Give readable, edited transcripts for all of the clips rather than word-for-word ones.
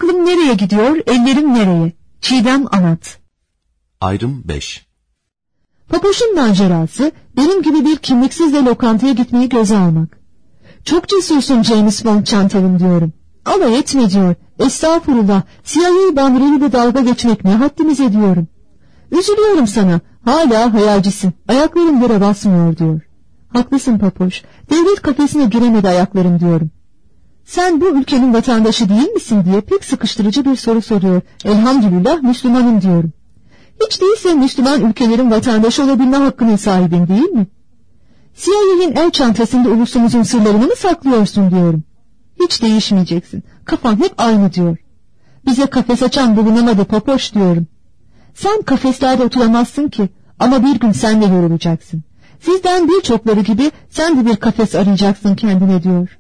Aklım nereye gidiyor, ellerim nereye? Çiğdem Anat. Ayrım 5. Papoş'un macerası benim gibi bir kimliksizle lokantaya gitmeyi göze almak. Çok cesursun James Bond çantalım diyorum. Alay etme diyor. Estağfurullah, CIA bandırıyla dalga geçmek ne haddimize diyorum. Üzülüyorum sana, hala hayalcisin, ayaklarım yere basmıyor diyor. Haklısın Papoş, devlet kafesine giremedi ayaklarım diyorum. Sen bu ülkenin vatandaşı değil misin diye pek sıkıştırıcı bir soru soruyor. Elhamdülillah Müslümanım diyorum. Hiç değilse Müslüman ülkelerin vatandaşı olabilme hakkının sahibin değil mi? CIA'nin el çantasında ulusumuzun sırlarını mı saklıyorsun diyorum. Hiç değişmeyeceksin, kafan hep aynı diyor. Bize kafes açan bulunamadı Papoş diyorum. Sen kafeslerde oturamazsın ki, ama bir gün sen de yorulacaksın. Sizden birçokları gibi sen de bir kafes arayacaksın kendine diyor.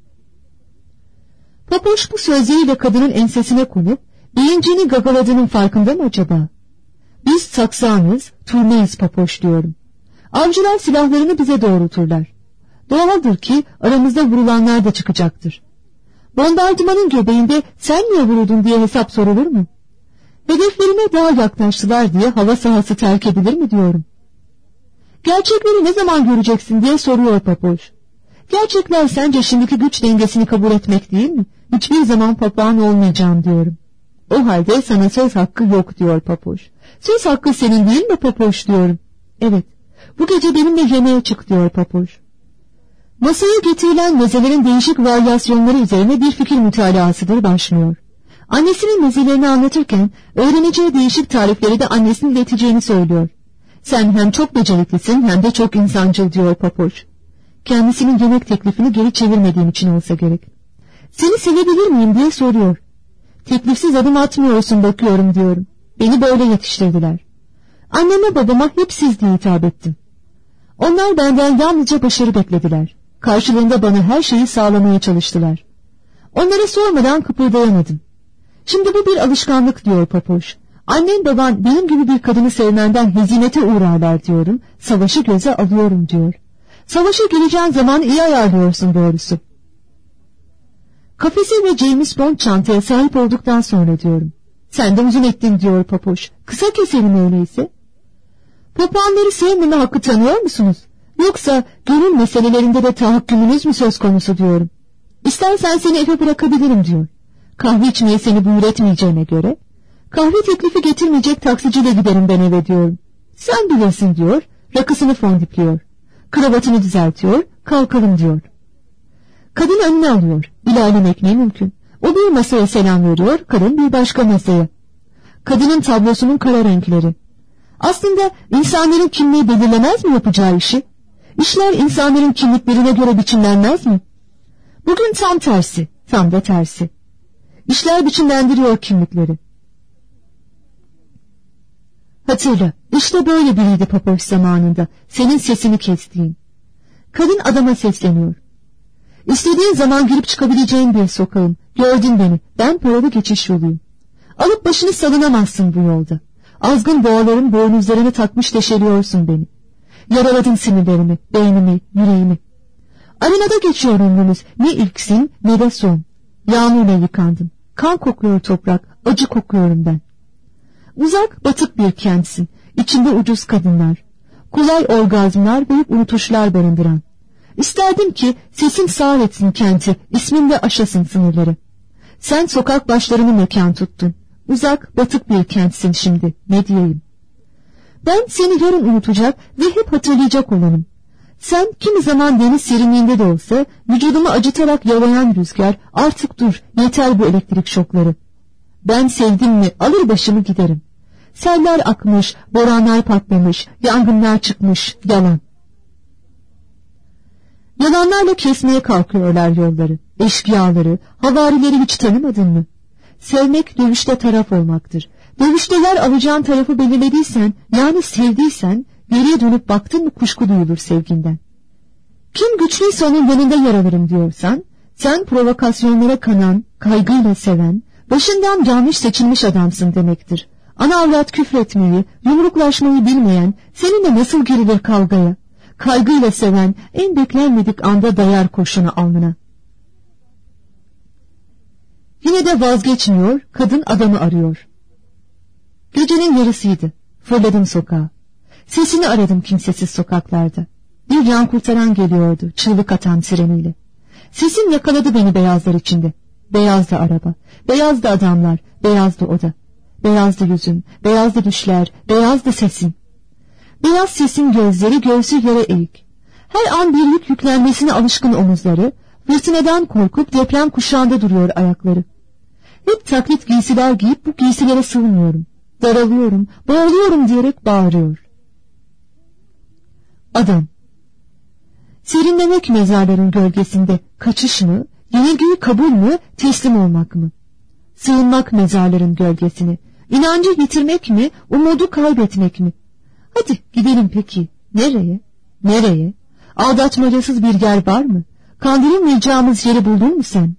Papoş bu sözleriyle kadının ensesine konup beyincini gagaladığının farkında mı acaba? Biz saksanız, turneyiz Papoş diyorum. Avcılar silahlarını bize doğrulturlar. Doğaldır ki aramızda vurulanlar da çıkacaktır. Bombardımanın göbeğinde sen niye vuruldun diye hesap sorulur mu? Hedeflerime daha yaklaştılar diye hava sahası terk edilir mi diyorum. Gerçekleri ne zaman göreceksin diye soruyor Papoş. Gerçekler sence şimdiki güç dengesini kabul etmek değil mi? Hiçbir zaman papağan olmayacağım diyorum. O halde sana söz hakkı yok diyor Papoş. Söz hakkı senin değil mi Papoş diyorum. Evet, bu gece benimle yemeğe çık diyor Papoş. Masaya getirilen mezelerin değişik varyasyonları üzerine bir fikir mütalaasıdır başlıyor. Annesinin mezelerini anlatırken öğreneceği değişik tarifleri de annesinin ileteceğini söylüyor. Sen hem çok beceriklisin hem de çok insancıl diyor Papoş. Kendisinin yemek teklifini geri çevirmediğim için olsa gerek. Seni sevebilir miyim diye soruyor. Teklifsiz adım atmıyorsun bakıyorum diyorum. Beni böyle yetiştirdiler. Anneme babama hep siz diye hitap ettim. Onlar benden yalnızca başarı beklediler. Karşılığında bana her şeyi sağlamaya çalıştılar. Onlara sormadan kıpırdayamadım. Şimdi bu bir alışkanlık diyor Papoş. Annem baban benim gibi bir kadını sevmenden hezimete uğrarlar diyorum. Savaşı göze alıyorum diyor. Savaşa gireceğin zaman iyi ayarlıyorsun doğrusu. Kafese ve James Bond çantaya sahip olduktan sonra diyorum. Sen de uzun ettin diyor Papoş. Kısa keselim öyleyse. Papağanları sevmeme hakkı tanıyor musunuz? Yoksa gönül meselelerinde de tahakkümünüz mü söz konusu diyorum. İstersen seni eve bırakabilirim diyor. Kahve içmeye seni buyur etmeyeceğine göre. Kahve teklifi getirmeyecek taksiciyle giderim ben eve diyorum. Sen bilirsin diyor. Rakısını fondipliyor. Kravatını düzeltiyor. Kalkalım diyor. Kadın önüne alıyor. İlerlemek ne mümkün. O bir masaya selam veriyor. Kadın bir başka masaya. Kadının tablosunun kara renkleri. Aslında insanların kimliği belirlemez mi yapacağı işi? İşler insanların kimliklerine göre biçimlenmez mi? Bugün tam tersi, tam da tersi. İşler biçimlendiriyor kimlikleri. Hatırla, işte böyle biriydi Papoş zamanında, senin sesini kestiğin. Kadın adama sesleniyor. İstediğin zaman girip çıkabileceğin bir sokağım. Gördün beni, ben paralı geçiş yoluyum. Alıp başını salınamazsın bu yolda. Azgın boğaların boynuzlarını takmış deşeliyorsun beni. Yaraladın sinirlerimi, beynimi, yüreğimi. Arenada geçiyor ömrümüz, ne ilksin ne de son. Yağmurla yıkandım. Kan kokluyor toprak, acı kokluyorum ben. Uzak, batık bir kentsin. İçinde ucuz kadınlar. Kolay orgazmlar ve unutuşlar barındıran. İsterdim ki sesin sağır etsin kenti, isminle aşasın sınırları. Sen sokak başlarını mekan tuttun. Uzak, batık bir kentsin şimdi, ne diyeyim. Ben seni yarın unutacak ve hep hatırlayacak olanım. Sen kimi zaman deniz serinliğinde de olsa vücudumu acıtarak yalayan rüzgar, artık dur, yeter bu elektrik şokları. Ben sevdim mi alır başımı giderim. Seller akmış, boranlar patlamış, yangınlar çıkmış, yalan. Yalanlarla kesmeye kalkıyorlar yolları, eşkıyaları, havarileri hiç tanımadın mı? Sevmek dövüşte taraf olmaktır. Dövüşte yer alacağın tarafı belirlediysen, yani sevdiysen, geriye dönüp baktın mı kuşku duyulur sevginden. Kim güçlüyse onun yanında yer alırım diyorsan, sen provokasyonlara kanan, kaygıyla seven, başından yanlış seçilmiş adamsın demektir. Ana avrat küfretmeyi, yumruklaşmayı bilmeyen, seninle nasıl girilir kavgaya? Kaygıyla seven, en beklenmedik anda dayar kurşunu alnına. Yine de vazgeçmiyor, kadın adamı arıyor. Gecenin yarısıydı. Fırladım sokağa. Sesini aradım kimsesiz sokaklarda. Bir can kurtaran geliyordu, çığlık atan sireniyle. Sesim yakaladı beni beyazlar içinde. Beyazdı araba, beyazdı adamlar, beyazdı oda. Beyazdı yüzüm, beyazdı düşler, beyazdı sesim. Beyaz sesin gözleri, göğsü yere eğik. Her an bir yük yüklenmesine alışkın omuzları, fırtınadan korkup deprem kuşağında duruyor ayakları. Hep taklit giysiler giyip bu giysilere sığmıyorum. Daralıyorum, boğuluyorum diyerek bağırıyor. Adam. Serinlemek mezarların gölgesinde kaçış mı, yenilgiyi kabul mü, teslim olmak mı? Sığınmak mezarların gölgesine, inancı yitirmek mi, umudu kaybetmek mi? Hadi gidelim peki. Nereye? Nereye? Aldatmacasız bir yer var mı? Kandırılmayacağımız yeri buldun mu sen?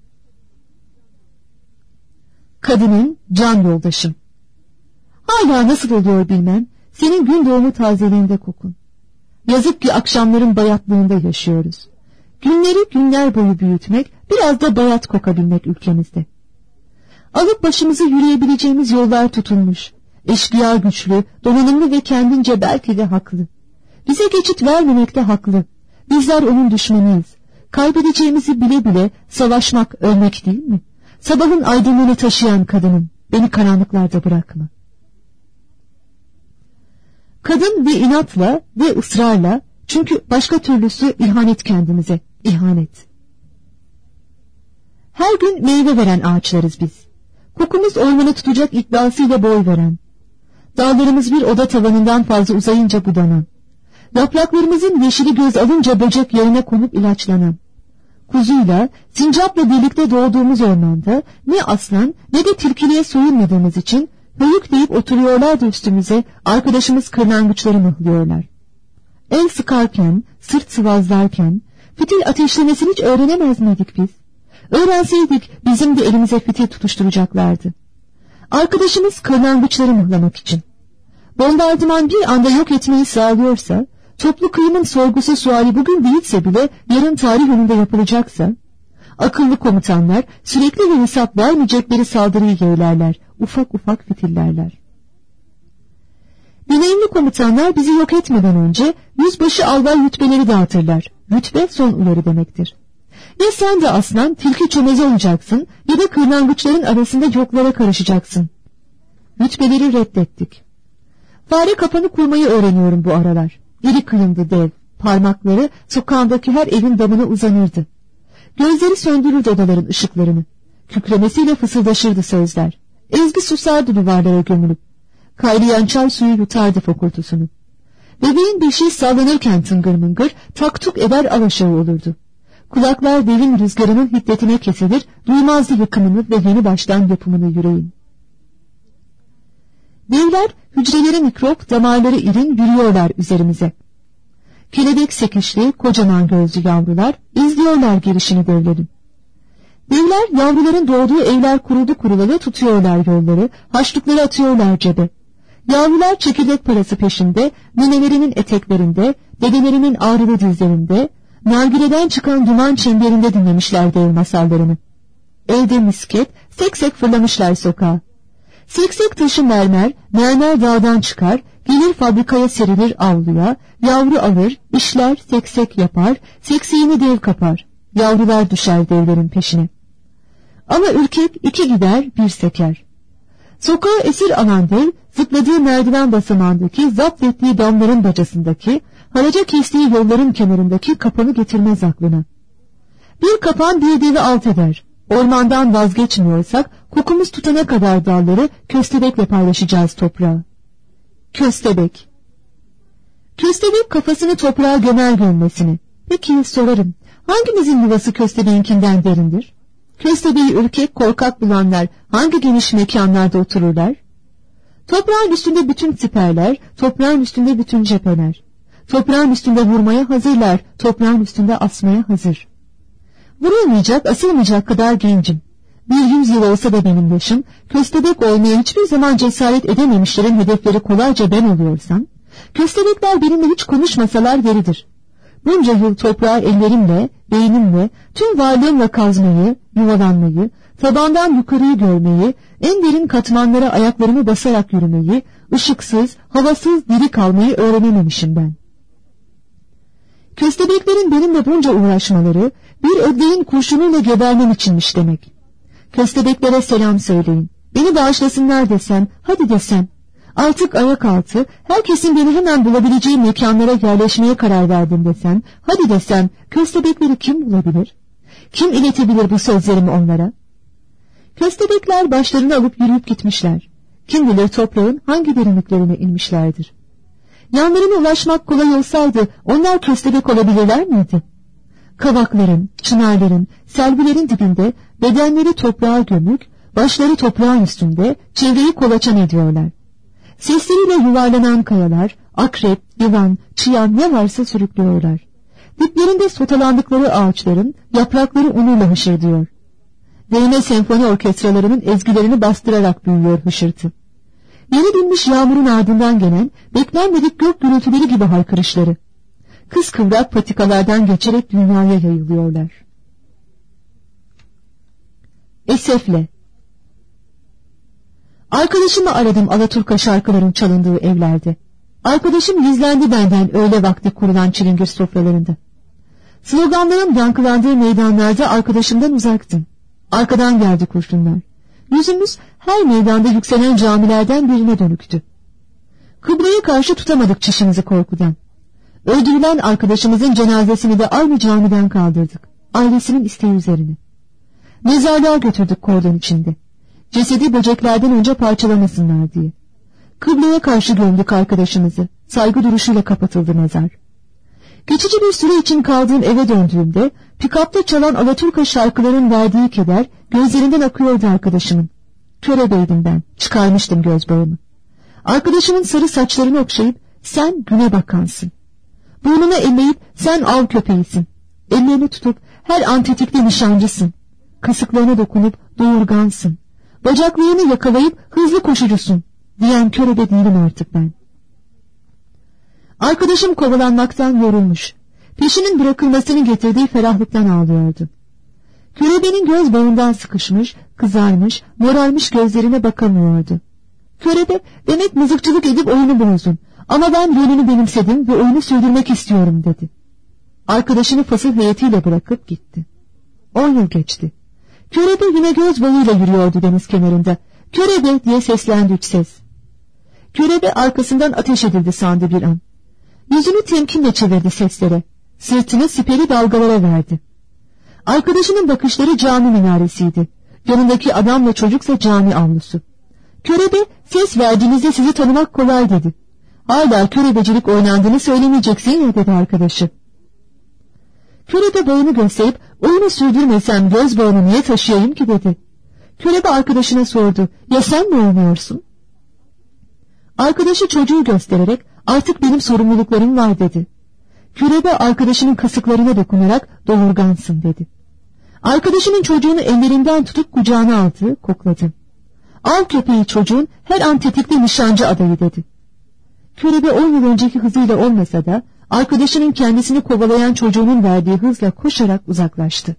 Kadının can yoldaşım. Hala nasıl oluyor bilmem, senin gün doğumu tazeliğinde kokun. Yazık ki akşamların bayatlığında yaşıyoruz. Günleri günler boyu büyütmek, biraz da bayat kokabilmek ülkemizde. Alıp başımızı yürüyebileceğimiz yollar tutulmuş. Eşkıya güçlü, donanımlı ve kendince belki de haklı. Bize geçit vermemekte haklı. Bizler onun düşmanıyız. Kaybedeceğimizi bile bile savaşmak ölmek değil mi? Sabahın aydınlığını taşıyan kadınım, beni karanlıklarda bırakma. Kadın ve inatla ve ısrarla, çünkü başka türlüsü ihanet kendimize, ihanet. Her gün meyve veren ağaçlarız biz. Kokumuz ormanı tutacak iddiasıyla boy veren. Dağlarımız bir oda tavanından fazla uzayınca budanan. Yapraklarımızın yeşili göz alınca böcek yerine konup ilaçlanan. Kuzuyla, sincapla birlikte doğduğumuz ormanda ne aslan ne de tilkiliğe soyunmadığımız için höyük deyip oturuyorlar da üstümüze arkadaşımız kırlangıçları mıhlıyorlar. El sıkarken, sırt sıvazlarken, fitil ateşlemesini hiç öğrenemez miydik biz? Öğrenseydik bizim de elimize fitil tutuşturacaklardı. Arkadaşımız kırlangıçları mıhlamak için. Bombardıman bir anda yok etmeyi sağlıyorsa, toplu kıyımın sorgusu suali bugün değilse bile yarın tarih önünde yapılacaksa, akıllı komutanlar sürekli ve hesap vermeyecekleri saldırıyı yeğlerler, ufak ufak fitillerler. Deneyimli komutanlar bizi yok etmeden önce yüzbaşı albay rütbeleri dağıtırlar. Rütbe son uyarı demektir. Ya sen de aslan tilki çömezi olacaksın ya da kırlangıçların arasında yoklara karışacaksın. Rütbeleri reddettik. Fare kapanı kurmayı öğreniyorum bu aralar. İri kıyımdı dev, parmakları sokağındaki her evin damına uzanırdı. Gözleri söndürürdü odaların ışıklarını. Kükremesiyle fısıldaşırdı sözler. Ezgi susardı duvarlara gömülüp. Kaynayan çay suyu yutardı fokurtusunu. Bebeğin beşiği sallanırken tıngır mıngır taktuk eder alaşağı olurdu. Kulaklar devin rüzgarının hiddetine kesilir, duymazdı yıkımını ve yeni baştan yapımını yüreğin. Devler hücreleri mikrop, damarları irin yürüyorlar üzerimize. Kelebek sekişli, kocaman gözlü yavrular izliyorlar gelişini devlerin. Devler yavruların doğduğu evler kuruldu kurulalı tutuyorlar yolları, haçlıkları atıyorlar cebe. Yavrular çekirdek parası peşinde, ninelerinin eteklerinde, dedelerinin ağrılı dizlerinde, nargileden çıkan duman çemberinde dinlemişler dev masallarını. Elde misket, seksek fırlamışlar sokağa. Seksek taşı mermer, mermer dağdan çıkar, gelir fabrikaya serilir avluya, yavru alır, işler, seksek yapar, sekseğini dev kapar, yavrular düşer devlerin peşine. Ama ürkek iki gider bir seker. Sokağa esir alan dev, zıpladığı merdiven basamağındaki, zapt ettiği damların bacasındaki, haraca kestiği yolların kenarındaki kapanı getirmez aklına. Bir kapan bir devi alt eder. Ormandan vazgeçmiyorsak, kokumuz tutana kadar dalları köstebekle paylaşacağız toprağı. Köstebek. Köstebek kafasını toprağa gömer gömmesini. Peki sorarım, hangimizin yuvası köstebeğinkinden derindir? Köstebeği ürkek, korkak bulanlar hangi geniş mekanlarda otururlar? Toprağın üstünde bütün siperler, toprağın üstünde bütün cepheler. Toprağın üstünde vurmaya hazırlar, toprağın üstünde asmaya hazır. Vurulmayacak, asılmayacak kadar gencim. 100 yıl olsa da benim yaşım, köstebek olmaya hiçbir zaman cesaret edememişlerin hedefleri kolayca ben oluyorsam, köstebekler benimle hiç konuşmasalar yeridir. bunca yıl toprağı ellerimle, beynimle, tüm varlığımla kazmayı, yuvalanmayı, tabandan yukarıyı görmeyi, en derin katmanlara ayaklarımı basarak yürümeyi, ışıksız, havasız diri kalmayı öğrenememişim ben. Köstebeklerin benimle bunca uğraşmaları, bir ödleğin kurşunuyla gebermem içinmiş demek. Köstebeklere selam söyleyin, beni bağışlasınlar desem, hadi desem, artık ayak altı, herkesin beni hemen bulabileceği mekanlara yerleşmeye karar verdim desem, hadi desem, köstebekleri kim bulabilir? Kim iletebilir bu sözlerimi onlara? Köstebekler başlarını alıp yürüyüp gitmişler. Kim bilir toprağın hangi derinliklerine inmişlerdir. Yanlarına ulaşmak kolay olsaydı onlar köstebek olabilirler miydi? Kavakların, çınarların, selvilerin dibinde bedenleri toprağa gömük, başları toprağın üstünde çevreyi kolaçan ediyorlar. Sesleriyle yuvarlanan kayalar, akrep, yılan, çıyan ne varsa sürüklüyorlar. Diplerinde sotalandıkları ağaçların yaprakları onurla hışırdıyor. Değme senfoni orkestralarının ezgilerini bastırarak büyüyor hışırtı. Yeni dinmiş yağmurun ardından gelen beklenmedik gök gürültüleri gibi haykırışları. Kıskıvrak patikalardan geçerek dünyaya yayılıyorlar. Esefle. Arkadaşımı aradım Alaturka şarkıların çalındığı evlerde. Arkadaşım gizlendi benden öğle vakti kurulan çilingir sofralarında. Sloganlarım yankılandığı meydanlarda arkadaşımdan uzaktım. Arkadan geldi kurşunlar. Yüzümüz her meydanda yükselen camilerden birine dönüktü. Kıbleye karşı tutamadık çişimizi korkudan. Öldürülen arkadaşımızın cenazesini de aynı camiden kaldırdık. Ailesinin isteği üzerine. Mezarlığa götürdük kordon içinde. Cesedi böceklerden önce parçalamasınlar diye. Kıbleye karşı gömdük arkadaşımızı. Saygı duruşuyla kapatıldı mezar. Geçici bir süre için kaldığım eve döndüğümde pikapta çalan Alaturka şarkıların verdiği keder gözlerinden akıyordu arkadaşımın. Körebeydim ben, çıkarmıştım göz bağımı. Arkadaşımın sarı saçlarını okşayıp sen güne bakansın. Burnuna elleyip sen av köpeğisin. Ellerini tutup her antetikte nişancısın. Kasıklarına dokunup doğurgansın. Bacaklarını yakalayıp hızlı koşucusun diyen körebe değilim artık ben. Arkadaşım kovalanmaktan yorulmuş. Peşinin bırakılmasını getirdiği ferahlıktan ağlıyordu. Körebenin göz bağından sıkışmış, kızarmış, morarmış gözlerine bakamıyordu. Körebe, demek mızıkçılık edip oyunu bozdun ama ben rolünü benimsedim ve oyunu sürdürmek istiyorum dedi. Arkadaşını fasıl heyetiyle bırakıp gitti. 10 yıl geçti. Körebe yine göz bağıyla yürüyordu deniz kenarında. Körebe diye seslendi 3 ses. Körebe arkasından ateş edildi sandı bir an. Yüzünü temkinle çevirdi seslere. Sırtını siperi dalgalara verdi. Arkadaşının bakışları cami minaresiydi. Yanındaki adamla çocuksa cami avlusu. Körebe, ses verdiğinizde sizi tanımak kolay dedi. Hala körebecilik oynandığını söylemeyeceksin ya dedi arkadaşı. Körebe bağını gösterip oyunu sürdürmesem göz bağını niye taşıyayım ki dedi. Körebe arkadaşına sordu. Ya sen mi oynuyorsun? Arkadaşı çocuğu göstererek artık benim sorumluluklarım var dedi. Körebe arkadaşının kasıklarına dokunarak doğurgansın dedi. Arkadaşının çocuğunu ellerinden tutup kucağına aldı, kokladı. Av köpeği çocuğun her an tetikte nişancı adayı dedi. Körebe 10 yıl önceki hızıyla olmasa da arkadaşının kendisini kovalayan çocuğunun verdiği hızla koşarak uzaklaştı.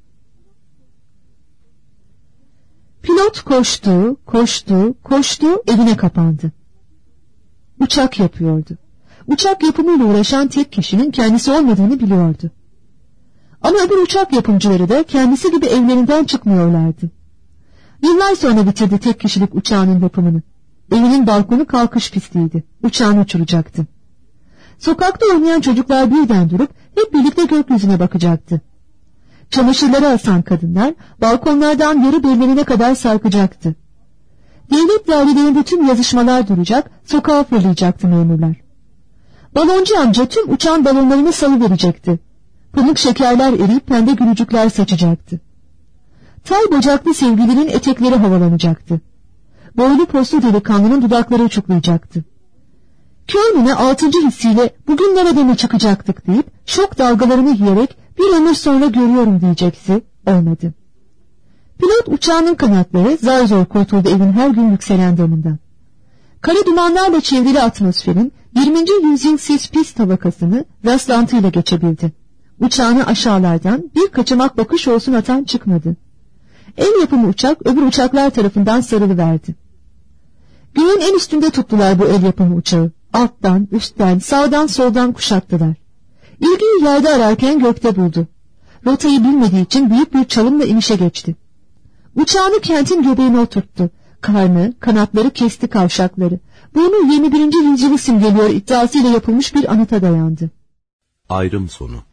Pilot koştu, koştu, koştu, evine kapandı. Uçak yapıyordu. Uçak yapımıyla uğraşan tek kişinin kendisi olmadığını biliyordu. Ama öbür uçak yapımcıları da kendisi gibi evlerinden çıkmıyorlardı. Yıllar sonra bitirdi tek kişilik uçağının yapımını. Evinin balkonu kalkış pistiydi. Uçağını uçuracaktı. Sokakta oynayan çocuklar birden durup hep birlikte gökyüzüne bakacaktı. Çamaşırları asan kadınlar balkonlardan yarı bellerine kadar sarkacaktı. Devlet dairelerinde tüm yazışmalar duracak, sokağa fırlayacaktı memurlar. Baloncu amca tüm uçan balonlarını salıverecekti. Pamuk şekerler eriyip pembe gülücükler saçacaktı. Tay bacaklı sevgilinin etekleri havalanacaktı. Boylu poslu delikanlının dudakları uçuklayacaktı. Köylüne 6. hissiyle bugün nerede mi çıkacaktık deyip şok dalgalarını yiyerek bir ömür sonra görüyorum diyecekti, olmadı. Pilot uçağının kanatları zar zor kurtuldu evin her gün yükselen damından. Kara dumanlarla çevrili atmosferin 20. yüzyıl sis-pis tabakasını rastlantıyla geçebildi. Uçağını aşağılardan bir kaçamak bakış olsun atan çıkmadı. El yapımı uçak öbür uçaklar tarafından sarılıverdi. Göğün en üstünde tuttular bu el yapımı uçağı. Alttan, üstten, sağdan, soldan kuşattılar. İlgiyi yerde ararken gökte buldu. Rotayı bilmediği için büyük bir çalımla inişe geçti. Uçağını kentin göbeğine oturttu. Karnı, kanatları kesti kavşakları. Burnu 21. yüzyılı simgeliyor iddiasıyla yapılmış bir anıta dayandı. Ayrım sonu.